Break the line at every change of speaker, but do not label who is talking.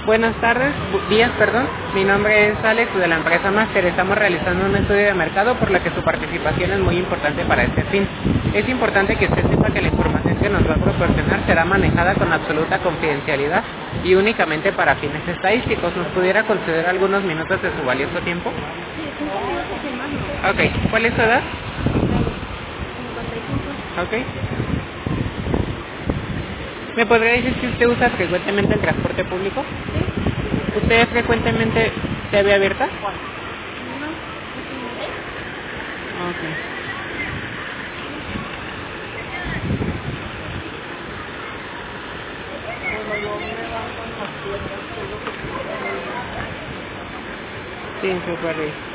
Buenas tardes, días, perdón. Mi nombre es Alex de la empresa Master. Estamos realizando un estudio de mercado por lo que su participación es muy importante para este fin. Es importante que usted sepa que la información que nos va a proporcionar será manejada con absoluta confidencialidad y únicamente para fines estadísticos. ¿Nos pudiera conceder algunos minutos de su valioso tiempo? Ok, ¿cuál es su edad? Ok. ¿Me podría decir si usted usa frecuentemente el transporte público? ¿Usted frecuentemente TV abierta? Ok. Sí, súper bien.